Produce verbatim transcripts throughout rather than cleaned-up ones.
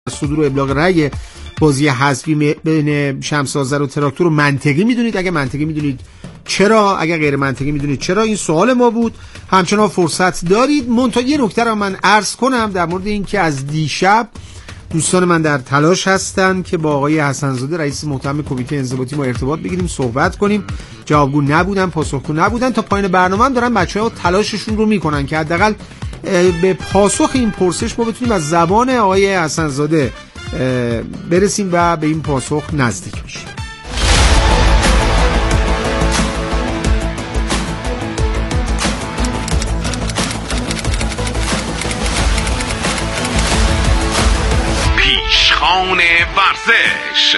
صدور و ابلاغ رأی بازی حذفی بین شمس آذر و تراکتور رو منطقی میدونید؟ اگه منطقی میدونید چرا؟ اگه غیر منطقی میدونید چرا؟ این سوال ما بود. همچنان فرصت دارید. منتها یه نکته رو من عرض کنم در مورد این که از دیشب دوستان من در تلاش هستن که با آقای حسن‌زاده رئیس محترم کمیته انضباطی ما ارتباط بگیریم، صحبت کنیم. جوابگو نبودن، پاسخگو نبودن. تا پایین برنامه هم دارن بچه‌ها تلاششون رو میکنن که حداقل به پاسخ این پرسش ما بتونیم از زبان آقای حسن‌زاده برسیم و به این پاسخ نزدیک بشیم. پیشخوان ورزش.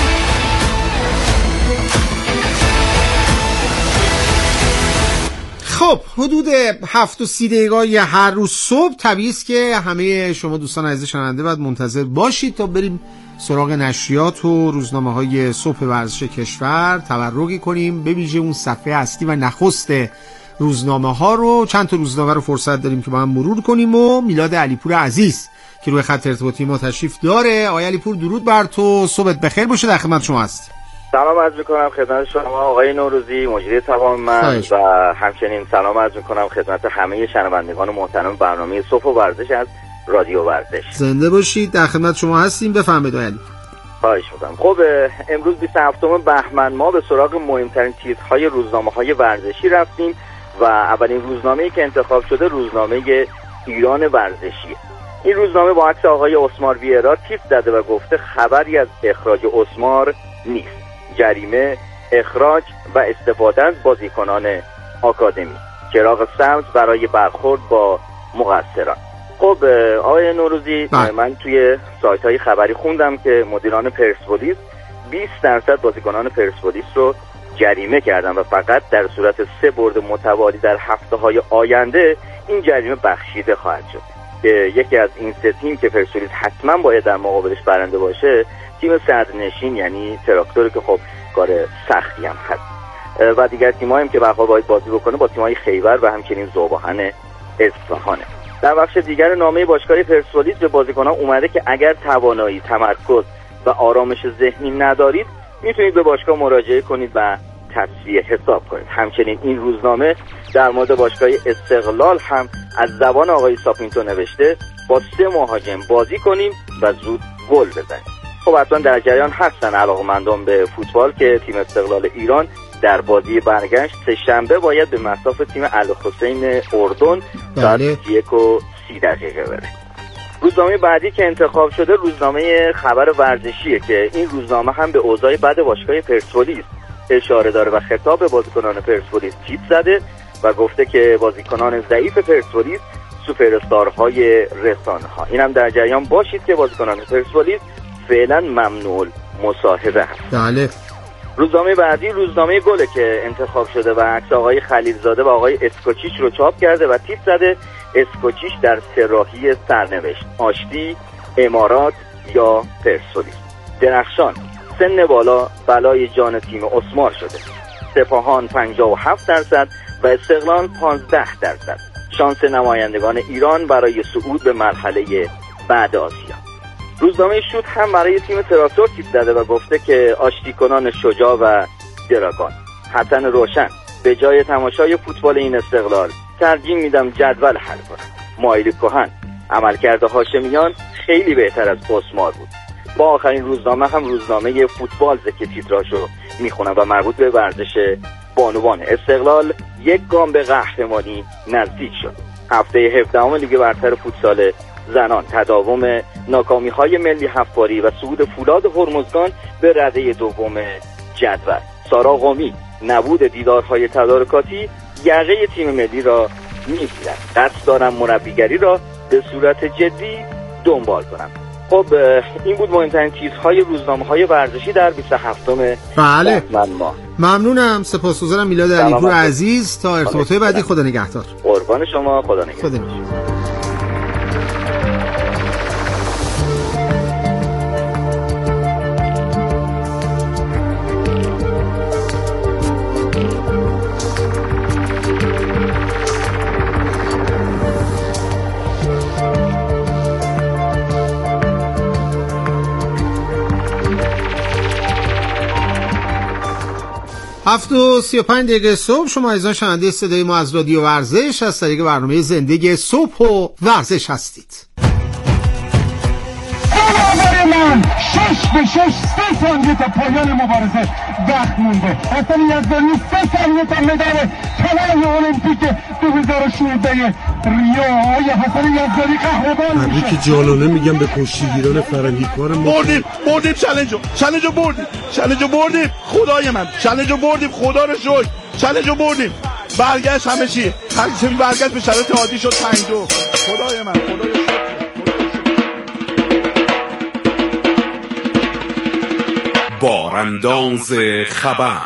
خب حدود هفت و سی دقیقه هر روز صبح طبیعی است که همه شما دوستان عزیز شنونده باید منتظر باشید تا بریم سراغ نشریات و روزنامه های صبح ورزش کشور، تبرکی کنیم به ویژه اون صفحه اصلی و نخست روزنامه ها رو. چند تا روزنامه رو فرصت داریم که با هم مرور کنیم و میلاد علیپور عزیز که روی خط ارتباطی ما تشریف داره. آقای علیپور درود بر تو، صبحت بخیر باشه، در خدمت شما هستیم. سلام عرض میکنم خدمت شما آقای نوروزی مجری تمام من و همچنین سلام عرض میکنم خدمت همه شنوندگان محترم برنامه صبح و ورزش از رادیو ورزش. زنده باشید، در خدمت شما هستیم. بفرمایید آقای علی. خواهش میکنم. خب امروز بیست و هفتم بهمن ما به سراغ مهمترین تیترهای روزنامه‌های ورزشی رفتیم و اولین روزنامه‌ای که انتخاب شده روزنامه ایران ورزشی. این روزنامه با عکس آقای اسمار ویرا تیتر زده و گفته خبری از اخراج اسمار نیست. جریمه، اخراج و استفاده از بازیکنان آکادمی، چراغ سبز برای برخورد با مقصران. خب آقای نوروزی بله. من توی سایت های خبری خوندم که مدیران پرسپولیس بیست درصد بازیکنان پرسپولیس رو جریمه کردن و فقط در صورت سه برد متوالی در هفته های آینده این جریمه بخشیده خواهد شد. که یکی از این سه تیم که پرسپولیس حتما باید در مقابلش برنده باشه تیم صدرنشین یعنی تراکتور که خب کار سختی هم هست و دیگر تیم‌ها هم که به هر حال باید بازی بکنه با تیم‌های خیبر و همچنین ذوباهن اصفهانه. در بخش دیگر نامه باشگاه پرسپولیس به بازیکنان اومده که اگر توانایی، تمرکز و آرامش ذهنی ندارید میتونید به باشگاه مراجعه کنید و تصفیه حساب کنید. همچنین این روزنامه در مورد باشگاه استقلال هم از زبان آقای ساپینتو نوشته با سه مهاجم بازی کنیم و زود گل بزنیم. خب حتما در جریان هستن علاقه‌مندان به فوتبال که تیم استقلال ایران در بازی برگشت سه شنبه باید به مصاف تیم الحسین اردن ساعت یک و سی دقیقه بره. روزنامه بعدی که انتخاب شده روزنامه خبر ورزشیه که این روزنامه هم به اوضاع بد باشگاه پرسپولیس اشاره داره و خطاب به بازیکنان پرسپولیس تیتر زده و گفته که بازیکنان ضعیف پرسپولیس سوپر استارهای رسانه‌ها. اینم در جریان باشید که بازیکنان پرسپولیس فعلا ممنوع مصاحبه هست. بله. روزنامه بعدی روزنامه گله که انتخاب شده و عکس آقای خلیلزاده و آقای اسکوچیچ رو چاپ کرده و تیتر زده اسکوچیچ در سراحی سرنوشت، آشتی، امارات یا پرسپولیس. درخشان سن بالا بلای جان تیم اسمار شده. سپاهان پنجاه و هفت درصد و استقلال پانزده درصد. شانس نمایندگان ایران برای صعود به مرحله بعد آسیا. روزنامه شوت هم برای تیم تراکتور تیتر زده و گفته که آشتی کنان شجاع و دراگان. حسن روشن به جای تماشای فوتبال این استقلال ترجیح میدم جدول حل کنم. مایلی کهن عملکرد هاشمیان خیلی بهتر از اسمار بود. با آخرین روزنامه هم روزنامه فوتبال که تیتراشو میخونم و مربوط به ورزش بانوان استقلال یک گام به قهرمانی نزدیک شد. هفته هفدهم لیگ برتر فوتسال زنان، تداوم ناکامی‌های ملی حفاری و صعود فولاد هرمزگان به رده دوم جدول. سارا قمی نبود دیدارهای تدارکاتی یقه تیم ملی را می‌گیرد. قصد دارم مربیگری را به صورت جدی دنبال کنم. خب این بود مهمترین چیزهای روزنامه‌های ورزشی در بیست و هفتم بله ماه. ممنونم، سپاسگزارم میلاد علیپور عزیز. تا ارتباطات بعدی خدا نگهدار. قربان شما، خدا نگهدار. خدا نگهدار. هفت و سی و پنج دقیقه صبح. شما عزیزان شنونده صدای ما از رادیو ورزش از طریق برنامه زندگی صبح و ورزش هستید. من شش به شش سه ثانیه تا پایان مبارزه وقت مونده. حسن یزدانی سه ثانیه تا مدال طلای المپیک دو هزار و شانزده ریو. آقای حسن یزدانی قهرمان میشه. تبریک جانانه میگم به کشتیگیران فرنگی کار ما. بردیم بردیم چالنجو چالنجو بردیم چالنجو بردیم خدای من چالنجو بردیم خدا رو شکر چالنجو بردیم. برگشت همه چی هر چی برگشت به شرایط عادی شد. پنج دو خدای من خدای بارانداز خبر.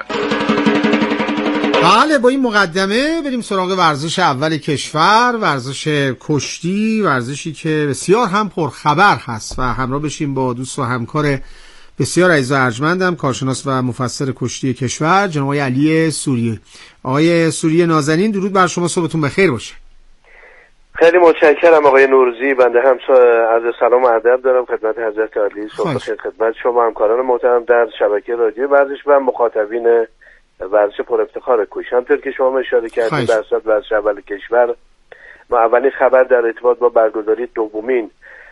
بله، با این مقدمه بریم سراغ ورزش اول کشور، ورزش کشتی، ورزشی که بسیار هم پرخبر هست و همراه بشیم با دوست و همکار بسیار عزیز و ارجمندم، کارشناس و مفسر کشتی کشور، جناب آقای علی سوریه. آقای سوریه نازنین، درود بر شما، صبحتون بخیر باشه. خیلی متشکرم آقای نوروزی. بنده هم عرض سلام و ادب دارم خدمت حضرت عالی. صبح بخیر خدمت شما همکاران محترم در شبکه رادیو ورزش و مخاطبین ورزش پر افتخار کوچ. همطور که شما اشاره کردید در صورت ورزش اول کشور ما اولین خبر در ارتباط با برگزاری دومین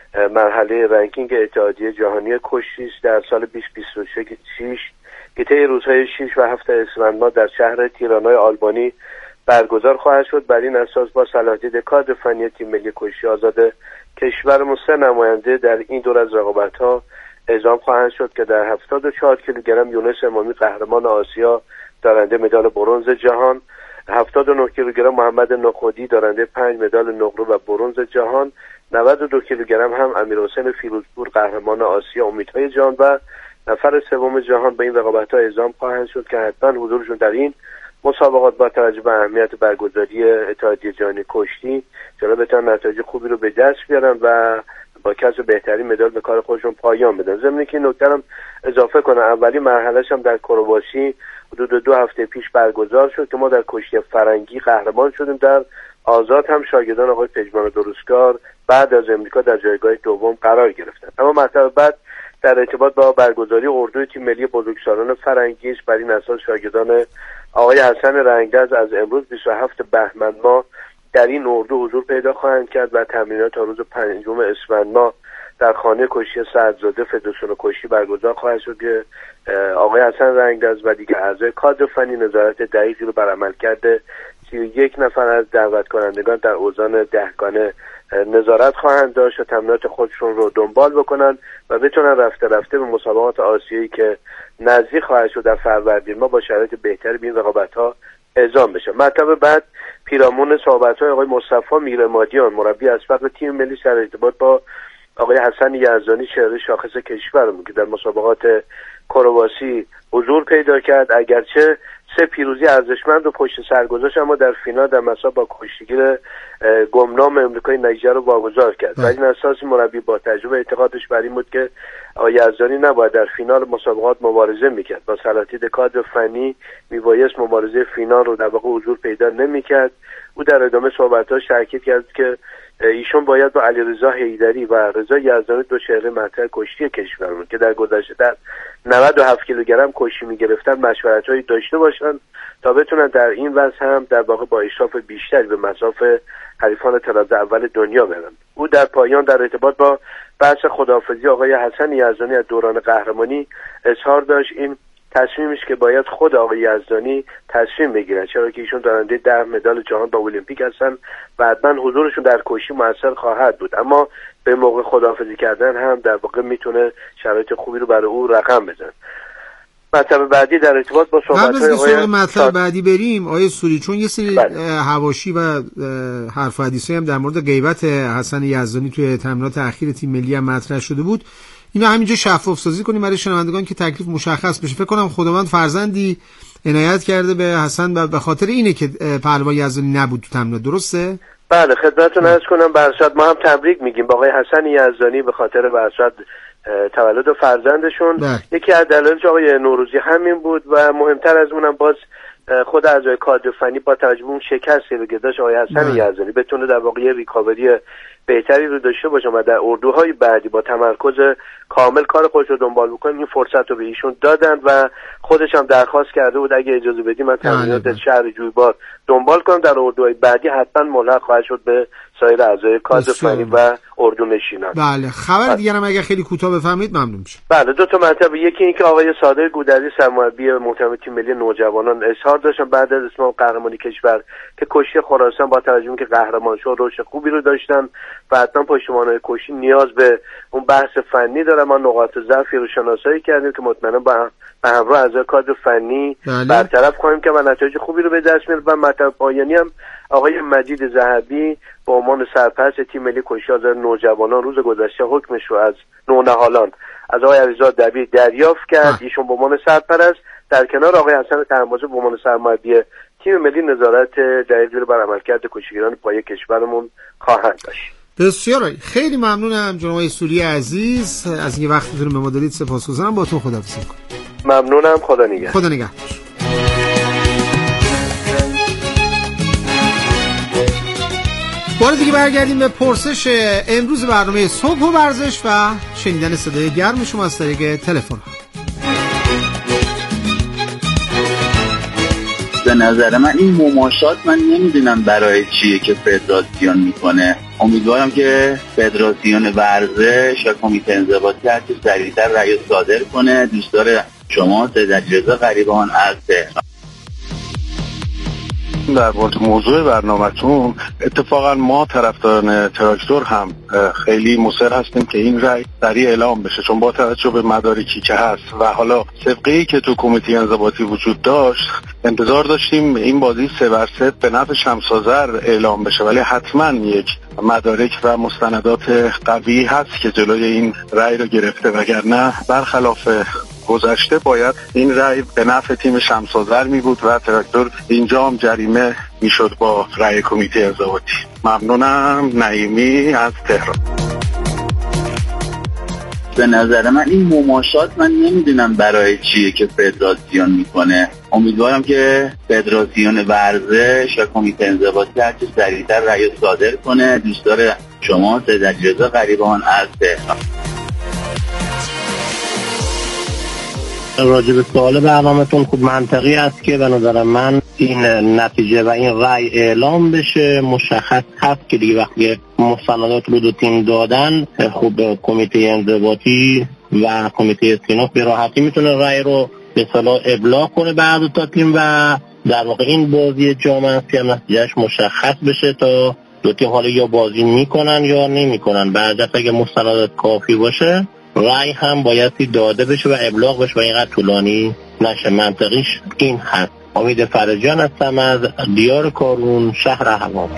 مرحله رنکینگ اتحادیه جهانی کشتی است در سال بیست بیست و شش که طی روزهای شش و هفت اسفند ماه در شهر تیرانای آلبانی برگزار خواهد شد. بر این اساس با صلاحیت کادر فنی تیم ملی کشتی آزاد کشورمون سه نماینده در این دور از رقابت‌ها اعزام خواهند شد که در هفتاد و چهار کیلوگرم یونس امامی قهرمان آسیا دارنده مدال برنز جهان، هفتاد و نه کیلوگرم محمد نخودی دارنده پنج مدال نقره و برنز جهان، نود و دو کیلوگرم هم امیرحسین فیروزپور قهرمان آسیا امیدهای جهان و نفر سوم جهان به این رقابت‌ها اعزام خواهند شد که حتما حضورشون در این مسابقات با توجه به اهمیت برگزاری اتحادیه جهانی کشتی جلو بتونن نتایج خوبی رو به دست بیارن و با کسب بهترین مدال به کار خودشون پایان بدن. ضمن که نکته هم اضافه کنم اولی مرحله‌اش هم در کرواسی حدود دو هفته پیش برگزار شد که ما در کشتی فرنگی قهرمان شدیم. در آزاد هم شاگردان آقای پژمان درستکار بعد از امریکا در جایگاه دوم قرار گرفتن. اما مطلب بعد در ارتباط با برگزاری اردوی تیم ملی بزرگسالان فرنگی است. بر این اساس شاگردان آقای حسن رنگدز از امروز بیست و هفتم بهمن ماه در این اردو حضور پیدا خواهند کرد و تمرینات تا روز پنجم اسفند ماه در خانه کشتی سعدزاده فدراسیون کشتی برگزار خواهد شد که آقای حسن رنگدز و دیگر اعضای کادر فنی نظارت دقیقی رو بر عملکرد سی و یک نفر از دعوت کنندگان در اوزان دهگانه نظارت خواهند داشت و تمرینات خودشون رو دنبال بکنن و بتونن رفته رفته به مسابقات آسیایی که نزدیک خواهد شد در فروردین ما با شرایط بهتری به این رقابت‌ها اعزام بشه. مطلب بعد پیرامون صحبت‌های آقای مصطفی میرمادیان مربی اسبق تیم ملی در ارتباط با آقای حسن یزدانی شهر شاخص کشورمون که در مسابقات کرواسی حضور پیدا کرد، اگرچه سه پیروزی ارزشمند و پشت سر گذاشت اما در فینال در مسابقه با کشتیگیر گمنام امریکای نیجر رو واگذار کرد. بر این اساس مربی با تجربه اعتقادش بر این بود که آقای یزدانی نباید در فینال مسابقات مبارزه میکرد. با صلاحیت کادر فنی میبایست مبارزه فینال رو در واقع حضور پیدا نمیکرد. او در ادامه صحبت‌هاش تاکید کرد که ایشون باید با علیرضا حیدری و رضا یزدانی دو چهره مطرح کشتی کشورمون که در گذشته در نود و هفت کیلوگرم کشتی میگرفتن مشورت‌هایی داشته باشن تا بتونن در این وضع هم در واقع با اشراف بیشتری به مصاف حریفان تراز اول دنیا برن. او در پایان در ارتباط با بحث خداحافظی آقای حسن یزدانی از دوران قهرمانی اظهار داشت این تصمیمش که باید خود آقای یزدانی تصمیم بگیرن، چرا که ایشون دارنده ده مدال جهان با المپیک هستن و حتما حضورشون در کشتی موثر خواهد بود، اما به موقع خداحافظی کردن هم در واقع میتونه شرایط خوبی رو برای او رقم بزنه. مطلب بعدی در ارتباط با صحبت‌های آقای مطلب بعدی بریم آقای سوری، چون یه سری حواشی و حرف و حدیثی هم در مورد غیبت حسن یزدانی توی تمرینات اخیر تیم ملی هم مطرح شده بود. اینا همینجا شفاف سازی کنیم برای شنوندگان که تکلیف مشخص بشه. فکر کنم خداوند فرزندی عنایت کرده به حسن و به خاطر اینه که پهلوان یزدانی نبود تو تمرینات، درسته؟ بله خدمتتون عرض کنم برشاد ما هم تبریک میگیم با آقای حسن یزدانی به خاطر برشاد تولد فرزندشون. بله. یکی از دلایلش آقای نوروزی همین بود و مهمتر از اونم باز خود اعضای کادر فنی با توجه به اون شکستی رو که داشت آقای حسن یزدانی بتونه در واقع ریکاوری بهتری رو داشته باشم و در اردوهای بعدی با تمرکز کامل کار خودش رو دنبال بکنم، این فرصت رو به ایشون دادن و خودش هم درخواست کرده بود اگه اجازه بدی من تمرینات شهر جویبار دنبال کنم، در اردوهای بعدی حتما ملحق خواهد شد به سایر اعضای کادر فنی و اردونشینان. بله، خبر دیگه هم اگه خیلی کوتاه بفهمید ممنون میشم. بله، دو تا مطلب. یکی این که آقای صادق گودرزی سرمربی محترم تیم ملی نوجوانان اظهار داشتن بعد از اتمام قهرمانی کشور که کشتی خراسان با توجه که قهرمان شد رشد خوبی رو داشتن و حتما پشتیبان‌های کشتی نیاز به اون بحث فنی داره. ما نقاط ضعفی رو شناسایی کردیم که مطمئنا با به همراه اعضای کادر فنی بله. برطرف کنیم که و نتایج خوبی رو به دست میاریم. و مطلب پایانی هم آقای مجید ذهبی به عنوان سرپرست تیم ملی کشتی آزاد نوجوانان روز گذشته حکمش رو از نونهالان از آقای علیزاده دبیر دریافت کرد. ایشون به عنوان سرپرست در کنار آقای حسن ترمازی به عنوان سرمربی تیم ملی نظارت دقیقی بر عملکرد کشتیگیران پایه کشورمون خواهند داشت. بسیار عالی، خیلی ممنونم جناب آقای سوری عزیز از اینکه وقتتون رو به ما دادید. سپاسگزارم. باهاتون خداحافظی می‌کنم. ممنونم. خدا نگهدار. خدا نگهدار. بار دیگه برگردیم به پرسش امروز برنامه صبح و ورزش و شنیدن صدای گرم شما از طریق تلفن. به نظر من این مماشات من نمیدونم برای چیه که فدراسیون میکنه. امیدوارم که فدراسیون ورزش و کمیته انضباطی هرچه سریعتر رأی صادر کنه. دوستدار شما سید علیرضا غریبان از تهران. در مورد موضوع برنامه‌تون اتفاقا ما طرفداران تراکتور هم خیلی مصر هستیم که این رأی سریع اعلام بشه، چون با توجه به مدارکی که هست و حالا سابقه‌ای که تو کمیته انضباطی وجود داشت انتظار داشتیم این بازی سه بر سه به نفع شمس‌آذر اعلام بشه، ولی حتما یک مدارک و مستندات قوی هست که جلوی این رأی رو گرفته، وگرنه برخلاف گذشته باید این رأی به نفع تیم شمس‌آذر می بود و تراکتور اینجا هم جریمه می شد با رأی کمیته انضباطی. ممنونم. نعیمی از تهران. به نظر من این مماشات من نمیدونم برای چیه که فدراسیون میکنه. امیدوارم که فدراسیون ورزش و کمیته انضباطی هرچه سریعتر رأی صادر کنه. دوستدار شما سید علیرضا غریبان از تهران. راجع به سوال برنامه‌تون خوب منطقی است که به نظر من این نتیجه و این رأی اعلام بشه. مشخص هست که دیگه وقتی مستندات رو دو تیم دادن خوب کمیته انضباطی و کمیته استیناف به راحتی میتونه رأی رو به اصطلاح ابلاغ کنه به هر دو تا تیم و در واقع این بازی جام اسیایی هم نتیجهش مشخص بشه تا دو تیم حالا یا بازی میکنن یا نمیکنن. بعد اگه مستندات کافی باشه رأی هم بایستی داده بشه و ابلاغ بشه و اینقدر طولانی نشه. منطقیش این هست. امید فرجان هستم از دیار کارون، شهر اهواز.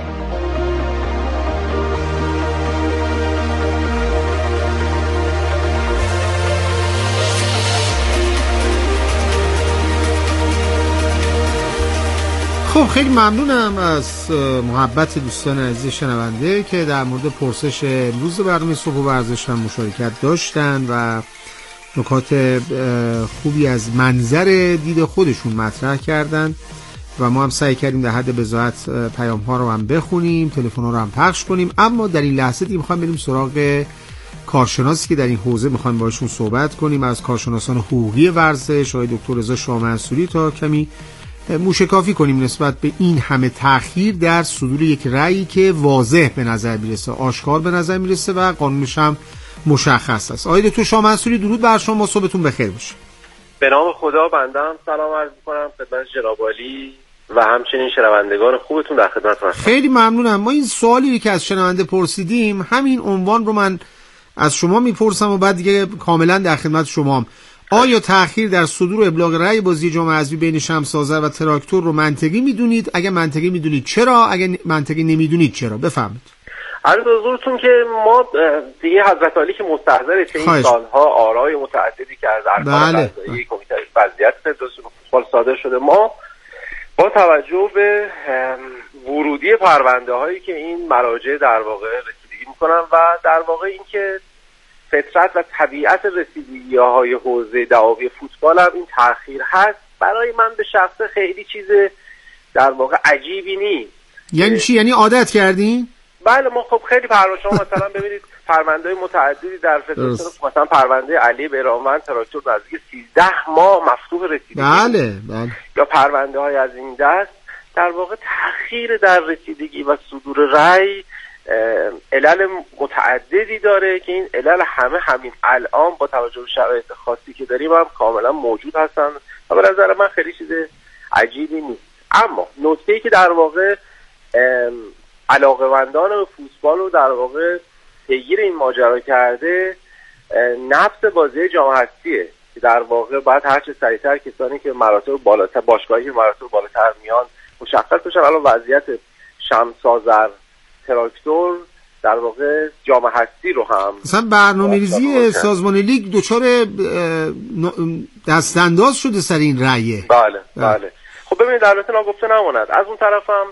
خب خیلی ممنونم از محبت دوستان عزیز شنونده که در مورد پرسش امروز برنامه صبح و ورزش هم مشارکت داشتن و نکات خوبی از منظر دید خودشون مطرح کردن و ما هم سعی کردیم در حد بضاعت پیام ها رو هم بخونیم، تلفن ها رو هم پخش کنیم. اما در این لحظه دیگه میخوایم بریم سراغ کارشناسی که در این حوزه میخوایم باشون صحبت کنیم، از کارشناسان حقوقی ورزش آقای دکتر رضا شاه منصوری تا کمی موشکافی کنیم نسبت به این همه تأخیر در صدور یک رأیی که واضح به نظر میرسه، آشکار به نظر میرسه و قانونش هم مشخص است. آقای دکتر شاه منصوری درود بر شما، صبحتون بخیر باشه. به نام خدا بنده هم سلام عرض می‌کنم خدمت جناب عالی و همچنین شنوندگان خوبتون در خدمتتون هستم. خیلی ممنونم. ما این سوالی که از شنونده پرسیدیم همین عنوان رو من از شما میپرسم و بعد دیگه کاملا در خدمت شمام. آیا تأخیر در صدور و ابلاغ رأی بازی جام حذفی بین شمس‌آذر و تراکتور رو منطقی میدونید؟ اگه منطقی میدونید چرا؟ اگه منطقی نمیدونید چرا؟ بفرمایید. عرض حضورتون که ما دیگه حضرت عالی که مستحضر این سالها آرای متعددی که از ارکان قضایی کمیته وضعیت فدراسیون فوتبال صادر شده، ما با توجه به ورودی پرونده هایی که این مراجع در واقع رسیدگی میکنن و در واقع اینکه فطرت و طبیعت رسیدگی های حوزه دعاوی فوتبال هم این تأخیر هست، برای من به شخصه خیلی چیز در واقع عجیبی نیست. یعنی چی؟ یعنی عادت کردین؟ بله ما خب خیلی پرونده، شما مثلا ببینید پرونده‌های متعددی در فدراسیون، مثلا پرونده علی بیرانوند تراکتور نزدیک سیزده ماه مفتوح رسیدگی، بله بله، یا پرونده‌های از این دست. در واقع تأخیر در رسیدگی و صدور رأی علل متعددی داره که این علل همه همین الان با توجه به شرایط خاصی که داریم هم کاملا موجود هستن و به نظر من خیلی چیز عجیبی نیست. اما نکته‌ای که در واقع علاقه‌مندان فوتبال رو در واقع پیگیر این ماجرا کرده نفس بازی جام حذفیه که در واقع باید هر چه سریعتر کسانی که مراتب بالاتر، باشگاهی که مراتب بالاتر میان مشخص بشن. الان وضعیت شمس آذر تراکتور در واقع جام حذفی رو هم مثلا برنامه‌ریزی سازمان لیگ دچار دستانداز شده سر این رأیه. بله بله. خب ببینید البته ناگفته نماند، از اون طرفم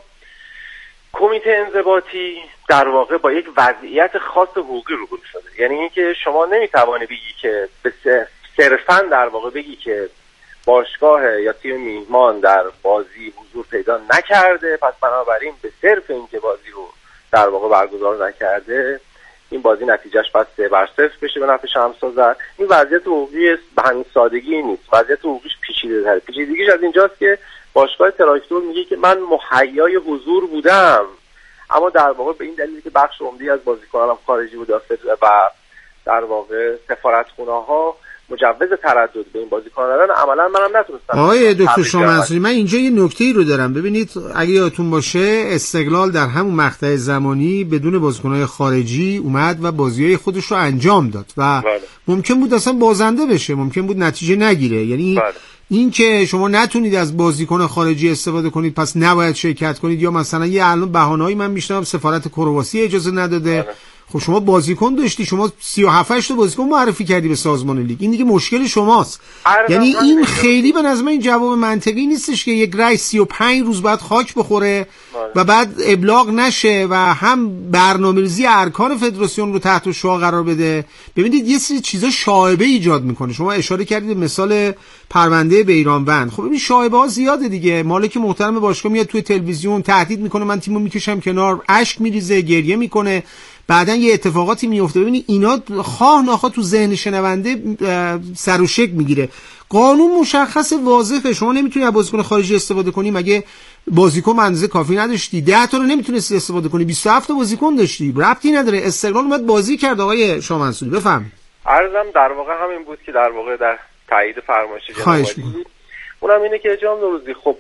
کمیته انضباطی در واقع با یک وضعیت خاص حقوقی روبرو شده. یعنی اینکه شما نمیتوانی بگی که به صرفاً در واقع بگی که باشگاه یا تیم میهمان در بازی حضور پیدا نکرده، پس بنابراین به صرف اینکه بازی رو در واقع برگزار نکرده این بازی نتیجهش باید سه بر صفر بشه به نفع شمس آذر. این وضعیت حقوقی به همین سادگی نیست، وضعیت حقوقیش پیچیده‌تره. پیچیدگیش از اینجاست که باشگاه تراکتور میگه که من مهیای حضور بودم، اما در واقع به این دلیلی که بخش عمده‌ای از بازیکنانم خارجی بود و در واقع سفارتخونه‌ها مجوز تردد به این بازیکن دادن، عملا منم نتونستم. آقای دکتر شامنصوری، من اینجا یه نکته‌ای رو دارم. ببینید اگه یادتون باشه استقلال در همون مقطع زمانی بدون بازیکن‌های خارجی اومد و بازی‌های خودش رو انجام داد و بله. ممکن بود اصلا بازنده بشه، ممکن بود نتیجه نگیره. یعنی بله. این که شما نتونید از بازیکن خارجی استفاده کنید پس نباید شرکت کنید، یا مثلا یه الان بهانه‌ای من میشنوم سفارت کرواسی اجازه نداده. بله. خب شما بازیکن داشتی، شما سی و هفت تا بازیکن معرفی کردی به سازمان لیگ، این دیگه مشکل شماست. یعنی این خیلی به نظر من این جواب منطقی نیستش که یک رای سی و پنج روز بعد خاک بخوره و بعد ابلاغ نشه و هم برنامه‌ریزی ارکان فدراسیون رو تحت شعاع قرار بده. ببینید یه سری چیزا شایبه ایجاد میکنه. شما اشاره کردید مثال پرونده بیرانوند. خب ببین شایبه ها زیاده دیگه. مالک محترم باشگاه میاد توی تلویزیون تهدید میکنه من تیمو میکشم کنار، اشک میریزه، گریه میکنه، بعدن یه اتفاقاتی میفته. ببینید اینا خواه ناخواه تو ذهن شنونده سر و شکل میگیره. قانون مشخص واضحه، شما نمیتونی از بازیکن خارجی استفاده کنی مگه بازیکن منزه کافی نداشتی؟ ده تا رو نمیتونستی استفاده کنی، بیست و هفت تا بازیکن داشتی، ربطی نداره. استقلال اومد بازی کرد. آقای شامنصوری بفهم. عرضم در واقع همین بود که در واقع در تایید فرمایش جناب اونم اینه که جناب نوروزی خب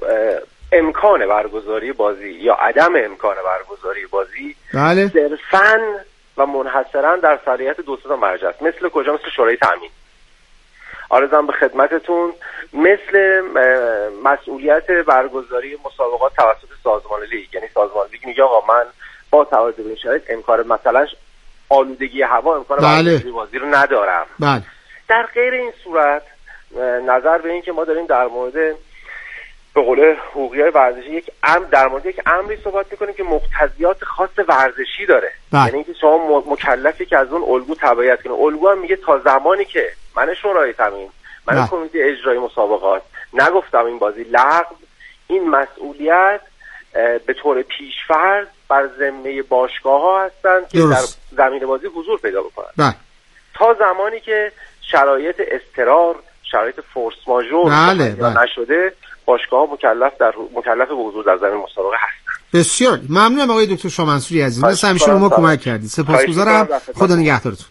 امکان برگزاری بازی یا عدم امکان برگزاری بازی بله. صرفاً و منحصراً در صلاحیت دو تا مرجع است. مثل کجا؟ مثل شورای تامین. عرضم به خدمتتون مثل مسئولیت برگزاری مسابقات توسط سازمان لیگ. یعنی سازمان لیگ میگه آقا من با توجه به این شرایط امکان مثلا آلودگی هوا امکان بله. برگزاری بازی رو ندارم. بله. در غیر این صورت نظر به این که ما داریم در مورد به قول حقوقی‌های ورزشی یک امر در مورد یک امری صحبت می‌کنیم که مقتضیات خاص ورزشی داره. بله. یعنی اینکه شما مکلفی که از اون الگو تبعیت کنید. الگو هم میگه تا زمانی که من شورای تامین، من بله. کمیته اجرایی مسابقات نگفتم این بازی لغو، این مسئولیت به طور پیش‌فرض بر ذمه باشگاه‌ها هستند که درست. در زمین بازی حضور پیدا بکنند. بله. تا زمانی که شرایط اضطرار، شرایط فورس ماژور بله. بله. نشده باشگاه‌ها مکلف در مکلف به حضور در زمین مسابقه هستند. بسیار ممنونم آقای دکتر شامنصوری عزیز. مثل همیشه ما کمک کردید. سپاسگزارم. خدا نگهدارتون.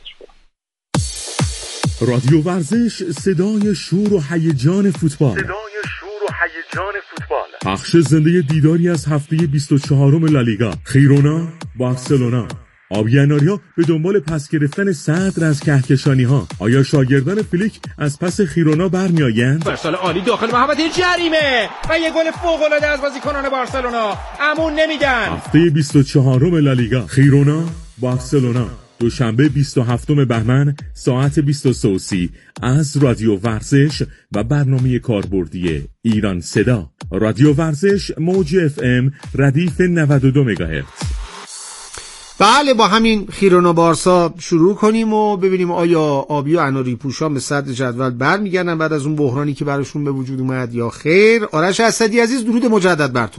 رادیو ورزش، صدای شور و هیجان فوتبال. صدای شور و هیجان فوتبال. پخش زنده دیداری از هفته بیست و چهارم لالیگا. خیرونا، بارسلونا. آبیاناریا به دنبال پس گرفتن صدر از کهکشانی‌ها. آیا شاگردان فلیک از پس خیرونا برمیآیند؟ برسال عالی داخل محوطه جریمه و یه گل فوق‌العاده از بازیکنان بارسلونا. امون نمیدن. هفته بیست و چهارم لالیگا. خیرونا، بارسلونا. دوشنبه بیست و هفتم بهمن ساعت بیست و سه و سی از رادیو ورزش و برنامه کاربردی ایران صدا. رادیو ورزش موج اف ام ردیف نود و دو مگاهرتز. بله با همین خیرونا بارسا شروع کنیم و ببینیم آیا آبی و اناری پوشان به صدر جدول برمیگردن بعد از اون بحرانی که براشون به وجود اومد یا خیر. آرش اسدی عزیز درود مجدد بر تو.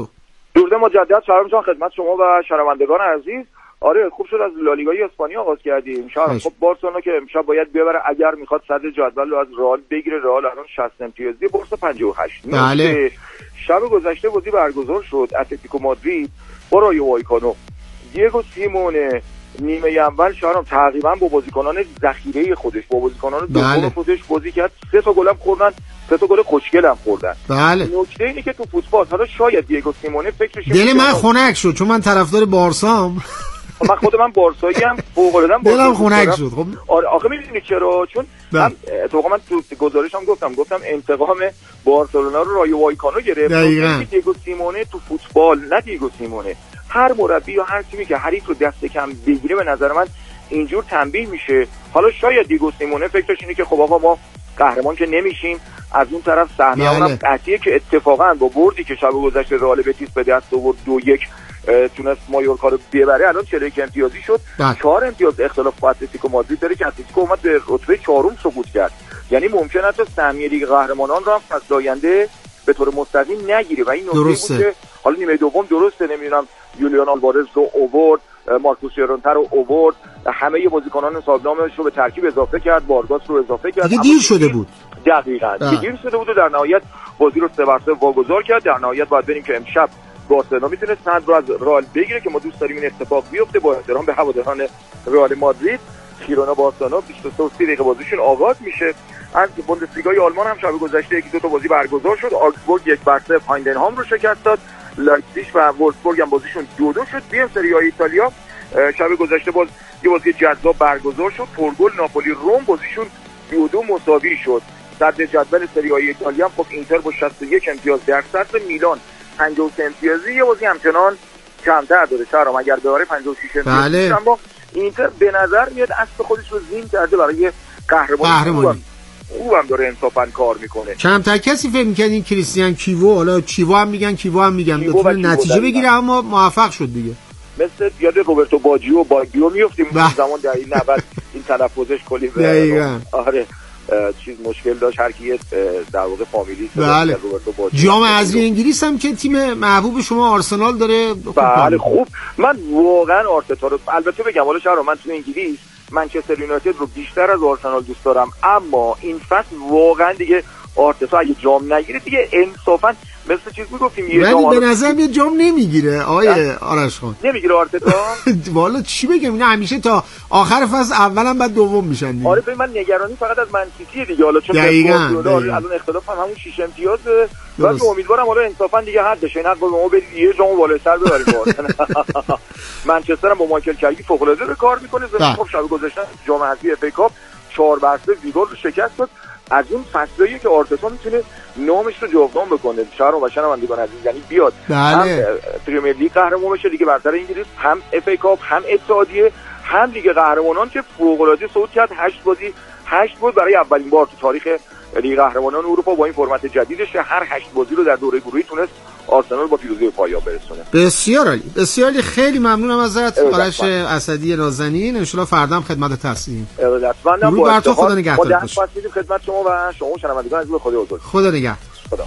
درود مجدد شهرام جان خدمت شما و شنوندگان عزیز. آره خوب شد از لالیگای اسپانیا آغاز کردیم. شهرام خب بارسلونا که امشب باید ببره اگر میخواد صدر جدول رو از رئال بگیره. رئال الان شصت امتیازی، بورس پنجاه و هشت. بله. شب گذشته بازی برگزار شد اتلتیکو مادرید با رایو وایکانو. دیگو سیمونه نیمه اول شهرام تقریبا با بازیکنان ذخیره خودش با بازیکنان دوم خودش بازی کرد. سه تا گل هم خوردن، سه تا گل خوشگل هم خوردن. بله. نکته اینه که تو فوتبال حالا شاید دیگو سیمونه فکرش دل من خنک شد چون من طرفدار بارسام. من خود من بارسایی ام، فوق‌العاده دلم خنک شد. خب آره آخه می‌دونی چرا؟ چون من تو من تو گزارشم گفتم گفتم انتقام بارسلونا رو رایو وایکانو گرفت. دیگو سیمونه تو فوتبال نه دیگو سیمونه، هر مربی یا هر تیمی که حریف رو دست کم بگیره به نظر من اینجور تنبیه میشه. حالا شاید دیگو سیمونه فکرش اینه که خب آقا ما قهرمان که نمیشیم، از اون طرف صحنه اونم قطعیه که اتفاقا با بردی که شب گذشته رئال بتیس به دست آورد دو یک تونست مایورکا رو ببره، الان چهل و یک امتیازی شد. چهار امتیاز اختلاف با اتلتیکو مادرید داره که اتلتیکو اومد به رتبه چهارم سقوط کرد. یعنی ممکنه حتی سهمیه لیگ قهرمانان رو هم فصل آینده به طور مستقیم نگیره و این نکته بود که حالا نیمه دوم درسته نمیدونم یولیان آلوارز رو اوورد، مارکوس یورنته رو اوورد، همه بازیکنان صاحبنامش رو به ترکیب اضافه کرد، بارگاس رو اضافه کرد. دیگه دیر شده بود. دقیقاً دیر شده بود و در نهایت بازی رو سه بر سه واگذار کرد. در نهایت باید بریم که امشب بارسلونا میتونه صدر رو از رئال بگیره که ما دوست داریم این اتفاق بیفته. با احترام به هواداران رئال مادرید، خیرونا بارسلونا بیست و سه و سی دقیقه بازیشون آغاز میشه. از بوندسلیگای آلمان هم شب گذشته یکی دو تا بازی برگزار شد. آگزبورگ یک بر صفر هایندنهام رو شکست داد. لایپزیگ و وولفسبورگ هم بازیشون دو دو شد. بیام سری آ ایتالیا شب گذشته باز یه بازی جذاب برگزار شد. پرگل ناپولی روم بازیشون دو دو مساوی شد. صدر جدول سری آ ایتالیا هم خب اینتر با شصت و یک امتیاز در صدر، میلان پنجاه و سه امتیازی، یه بازی همچنان کمتر داره شهرام اگر ببره پنجاه و شش امتیازی. بله. اما اینتر به نظر میاد اسب خودش رو زین کرده برای قهرمانی. خوبم داره انصافا کار میکنه. کمتر کسی فکر می‌کنه این کریستیان کیوو، حالا کیوو هم میگن کیوو هم میگن بتونه نتیجه بگیره اما موفق شد دیگه. مثل یاد روبرتو باجیو و باگیو میافتیم اون زمان در این نود این تلفظش کلی دقیقاً. آره چیز مشکل داشت هر کی در واقع فامیلی بله. جام حذفی انگلیس هم که تیم محبوب شما آرسنال داره. بله خوب. من واقعا آرتتا رو البته بگم حالا شهر من تو انگلیس منچستر یونایتد رو بیشتر از آرسنال دوست دارم، اما این فصل واقعا دیگه آرتتا اگه جام نگیره دیگه انصافا مثل چیز میگفتیم یه جام ولی به نظرم یه جام نمیگیره آیه آرش خان. نمیگیره آرتتا. والا چی بگم اینا همیشه تا آخر فصل اولم بعد دوم میشن دیگه. آره من نگرانی فقط از منسیتی دیگه حالا چون الان اختلاف هم همون شش امتیاز و امیدوارم حالا انصافا دیگه حد بشه نه ما بدید یه جام بالای سر ببریم. منچستر هم با مایکل کریک فوق العاده به کار میکنه. خب شب گذشته جام حذفی اف ای کاپ چهار بر صفر ویگور رو شکست داد. از اون فصلیه که آرتتا میتونه نامش رو جاودان بکنه. شهرام و شنوندگان عزیز یعنی بیاد هم پرمیر لیگ قهرمان بشه، لیگ برتر انگلیس، هم اف ای کاپ، هم اتحادیه، هم لیگ قهرمانان که فوق العاده صعود کرد. هشت بازی هشت بود برای اولین بار تو تاریخ لیگ قهرمانان اروپا با این فرمت جدیدش هر هشت بازی رو در دوره گروهی تونست آرسنال با پیروزی به پایان برسونه. بسیار عالی. بسیار عالی. خیلی ممنونم ازت آرش اسدی نازنین. ان شاءالله فردا هم خدمتت هستیم. ارادتمندم. رو بر تو خدا نگهدار باشه. ما در خدمت شما و شما شنوندگان عزیز خدا بزرگ. خدا نگهدار. خدا.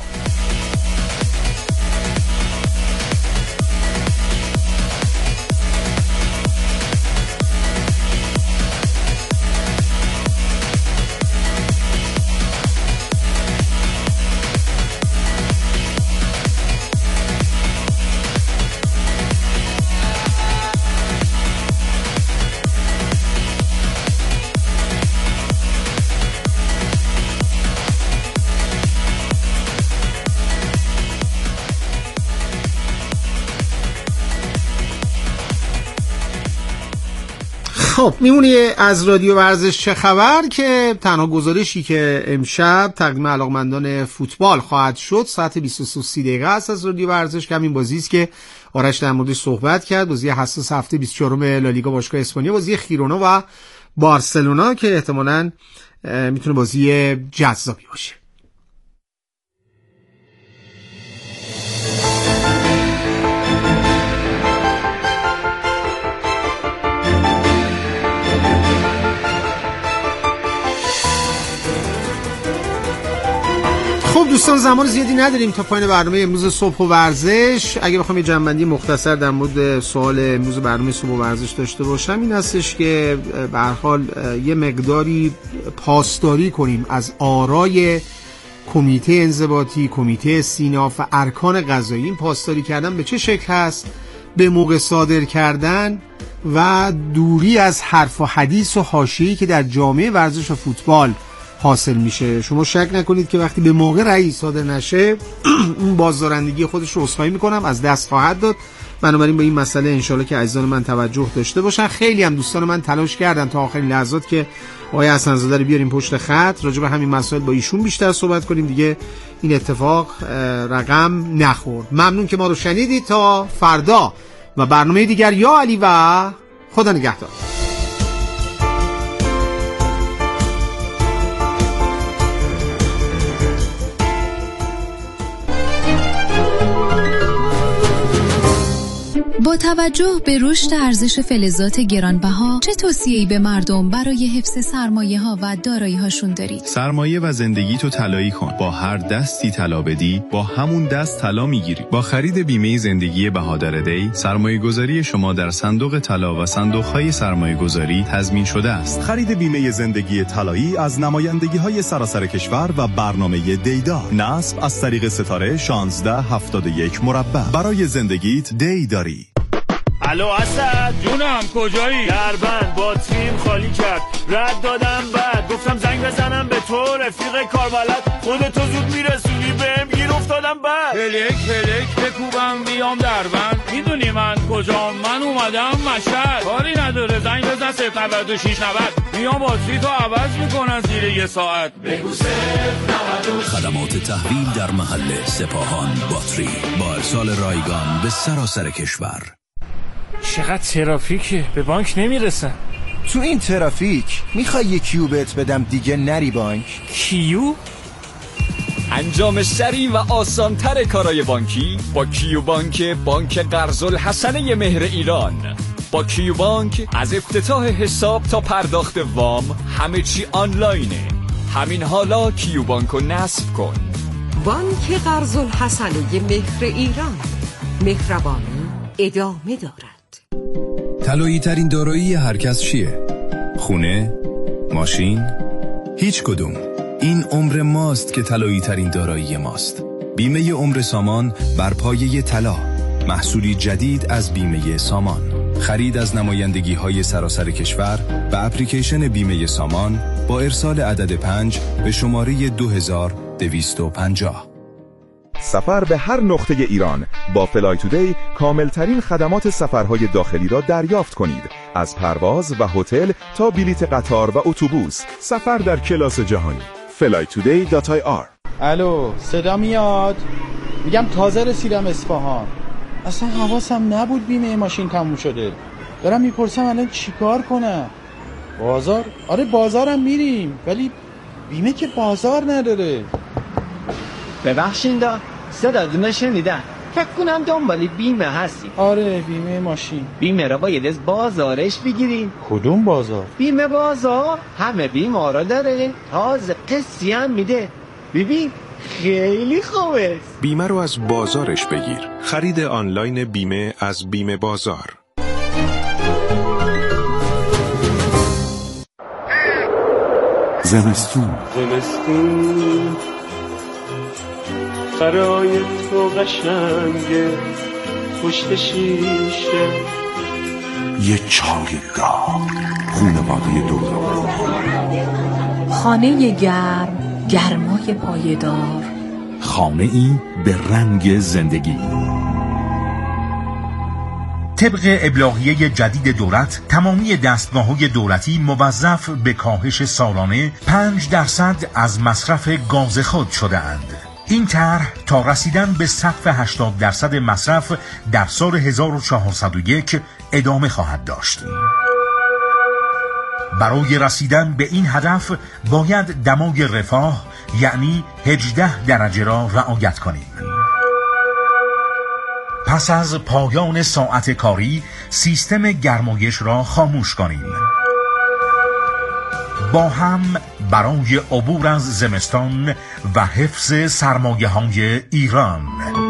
خب میمونی از رادیو ورزش چه خبر که تنها گزارشی که امشب تقدیم علاقمندان فوتبال خواهد شد ساعت بیست و سه و سی دقیقه است از رادیو ورزش که همین بازی است که آرش در موردش صحبت کرد. بازی حساس هفته بیست و چهارم لالیگا باشگاه اسپانیا، بازی خیرونا و بارسلونا که احتمالاً میتونه بازی جذابی باشه. خب دوستان زمان زیادی نداریم تا پایان برنامه امروز صبح و ورزش. اگه بخوام یه جنبندی مختصر در مورد سوال امروز برنامه صبح و ورزش داشته باشم این هستش که به هر حال یه مقداری پاسداری کنیم از آرای کمیته انضباطی، کمیته استیناف و ارکان قضایی. این پاسداری کردن به چه شکل هست؟ به موقع صادر کردن و دوری از حرف و حدیث و حاشیه‌ای که در جامعه ورزش و فوتبال حاصل میشه. شما شک نکنید که وقتی به موقع رأی صادر نشه اون بازدارندگی خودش رو عذرخواهی میکنم از دست خواهد داد. بنابراین به این مسئله انشالله که عزیزان من توجه داشته باشن. خیلی هم دوستان من تلاش کردن تا آخرین لحظات که آقای حسن‌زاده رو بیاریم پشت خط راجع به همین مسائل با ایشون بیشتر صحبت کنیم. دیگه این اتفاق رقم نخورد. ممنون که ما رو شنیدید. تا فردا و برنامه دیگر یا علی و خدا نگهدار. با توجه به رشد ارزش فلزات گرانبها چه توصیه‌ای به مردم برای حفظ سرمایه‌ها و دارایی‌هاشون دارید؟ سرمایه و زندگی تو طلایی کن. با هر دستی طلا بدی با همون دست طلا میگیری. با خرید بیمه زندگی بهادر دی سرمایه‌گذاری شما در صندوق طلا و صندوق‌های سرمایه‌گذاری تضمین شده است. خرید بیمه زندگی طلایی از نمایندگی‌های سراسر کشور و برنامه دیدار. نصب از طریق ستاره شانزده هفتاد و یک مربع. برای زندگیت دی داری. الو اسد جونم کجایی؟ دربند باتریم خالی کرد رد دادم بعد گفتم زنگ بزنم به تو رفیق کاربلد خودتو زود میرسونی بهم گیر افتادم بعد پلک پلک بکوبم بیام دربند میدونی من کجام؟ من اومدم مشهد. کاری نداره زنگ بزن صفر نود و شش نود میام باتری تو عوض میکنن زیر یه ساعت. بگو صفر نود و شش. خدمات تحویل در محل سپاهان باتری با ارسال رایگان به سراسر کشور. چقدر ترافیکه به بانک نمیرسن. تو این ترافیک میخوای یه کیو بهت بدم دیگه نری بانک؟ کیو؟ انجام سریع و آسانتر کارهای بانکی با کیو بانک، بانک قرض الحسنه مهر ایران. با کیو بانک از افتتاح حساب تا پرداخت وام همه چی آنلاینه. همین حالا کیو بانکو نصب کن. بانک قرض الحسنه مهر ایران، مهربانی ادامه دارد. طلایی ترین دارایی هر کس چیه؟ خونه؟ ماشین؟ هیچ کدوم. این عمر ماست که طلایی ترین دارایی ماست. بیمه عمر سامان بر پایه طلا، محصولی جدید از بیمه سامان. خرید از نمایندگی های سراسر کشور و اپلیکیشن بیمه سامان با ارسال عدد پنج به شماره دو هزار دویست و پنجاه. سفر به هر نقطه ایران با فلای تودی کاملترین خدمات سفرهای داخلی را دریافت کنید. از پرواز و هتل تا بلیت قطار و اتوبوس، سفر در کلاس جهانی. فلای تودی دات آی آر. الو صدا میاد؟ میگم تازه رسیدم اصفهان. اصلا حواسم نبود بیمه ماشین تموم شده. دارم میپرسم الان چیکار کنم؟ بازار؟ آره بازارم میریم ولی بیمه که بازار نداره. ببخشید دا صداتونو شنیدم. فکر کنم دنبال بیمه هستی. آره بیمه ماشین. بیمه را باید از بازارش بگیرین. کدوم بازار؟ بیمه بازار همه بیمه را داره، تازه قسطی هم میده. ببین خیلی خوبه. بیمه رو از بازارش بگیر. خرید آنلاین بیمه از بیمه بازار. زمستون زمستون برای تو قشنگه پشت شیشه یه چای داغ خونواده دوران خانه گرم گرمای پایدار خانه ای به رنگ زندگی. طبق ابلاغیه جدید دولت تمامی دستگاه‌های دولتی موظف به کاهش سالانه پنج درصد از مصرف گاز خود شده‌اند. این طرح تا رسیدن به سقف هشتاد درصد مصرف در سال هزار و چهارصد و یک ادامه خواهد داشت. برای رسیدن به این هدف باید دمای رفاه یعنی هجده درجه را رعایت کنیم. پس از پایان ساعت کاری سیستم گرمایش را خاموش کنیم. با هم برای عبور از زمستان و حفظ سرمایه های ایران.